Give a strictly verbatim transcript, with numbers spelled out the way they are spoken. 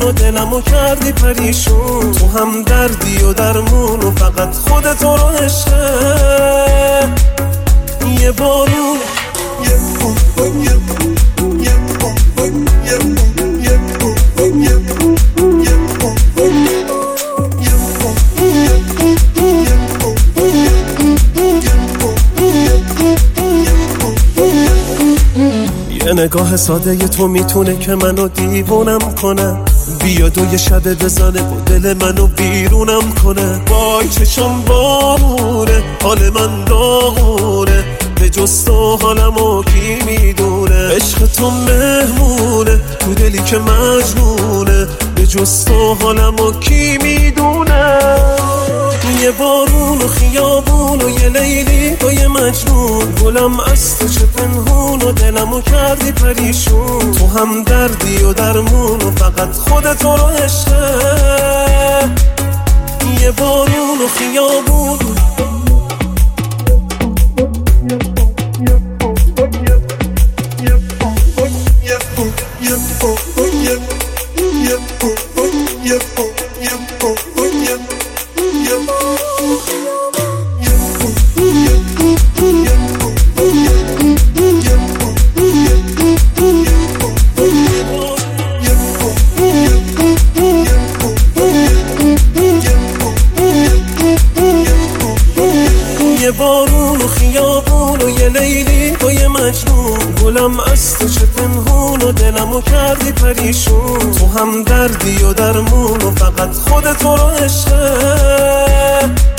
و دلمو کردی پریشون. تو هم دردی و درمون و فقط خودت رو عشقه. یه بارون یه بارون یه بارون یه بارون یه بارون یه بارون یه بارون یه بارون یه نگاه ساده تو میتونه که منو دیوونم کنه. بیا دو یه شبه بزنه و دل منو بیرونم کنه. وای چشم بارونه حال من داغونه، به جز تو حالمو کی میدونه. عشق تو مهمونه تو دلی که مجنونه، به جز تو حالمو کی میدونه. یه بارون و خیابون و یه لیلی و یه مجنون، گلم از تو چه پنهون و دلمو کردی پریشون. تو هم دردی و درمون و فقط خودت رو عشقه. یه بارون و خیابون یه بارون و خیابون و یه لیلی و یه مجنون، گلم از تو چه پنهون و دلمو کردی پریشون. تو هم دردی و درمون و فقط خودت رو عشقه.